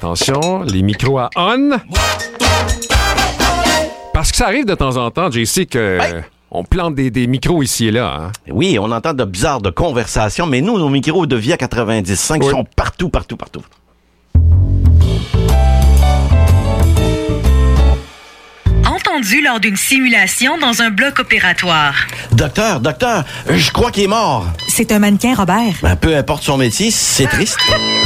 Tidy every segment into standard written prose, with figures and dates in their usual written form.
attention, les micros à on. Parce que ça arrive de temps en temps, JC, que on plante des micros ici et là. Hein? Oui, on entend de bizarres de conversations, mais nous, nos micros de Via 95 sont partout. Entendu lors d'une simulation dans un bloc opératoire. Docteur, je crois qu'il est mort. C'est un mannequin, Robert. Peu importe son métier, c'est triste.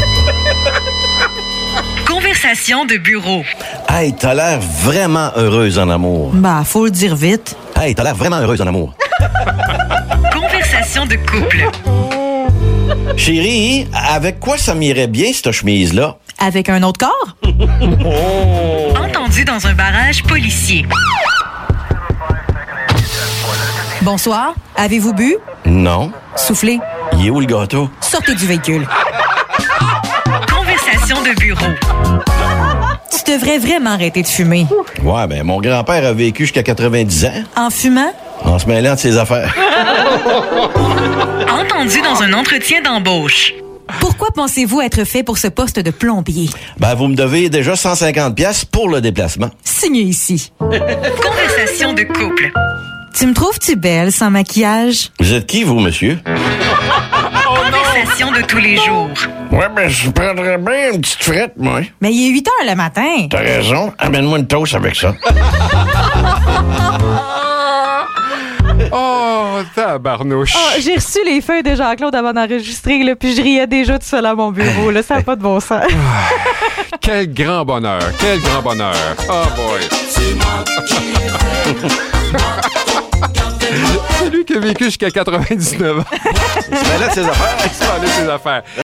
Conversation de bureau. Hey, t'as l'air vraiment heureuse en amour. Bah, faut le dire vite. Hey, t'as l'air vraiment heureuse en amour. Conversation de couple. Chérie, avec quoi ça m'irait bien, cette chemise-là? Avec un autre corps? Entendu dans un barrage policier. Bonsoir. Avez-vous bu? Non. Soufflez. Il est où le gâteau? Sortez du véhicule. Conversation de bureau. Tu devrais vraiment arrêter de fumer. Ouais, mon grand-père a vécu jusqu'à 90 ans. En fumant? En se mêlant de ses affaires. Entendu dans un entretien d'embauche. Pourquoi pensez-vous être fait pour ce poste de plombier? Vous me devez déjà 150 pièces pour le déplacement. Signez ici. Conversation de couple. Tu me trouves-tu belle sans maquillage? Vous êtes qui, vous, monsieur? Conversation de tous les jours. Ouais, je prendrais bien une petite frette, moi. Mais il est 8 heures le matin. T'as raison. Amène-moi une toast avec ça. Oh, tabarnouche. Oh, j'ai reçu les feuilles de Jean-Claude avant d'enregistrer, là, puis je riais déjà tout seul à mon bureau. Là, ça n'a pas de bon sens. Quel grand bonheur. Oh boy. C'est lui qui a vécu jusqu'à 99 ans. Il se mêlait de ses affaires. Il se mêlait de ses affaires.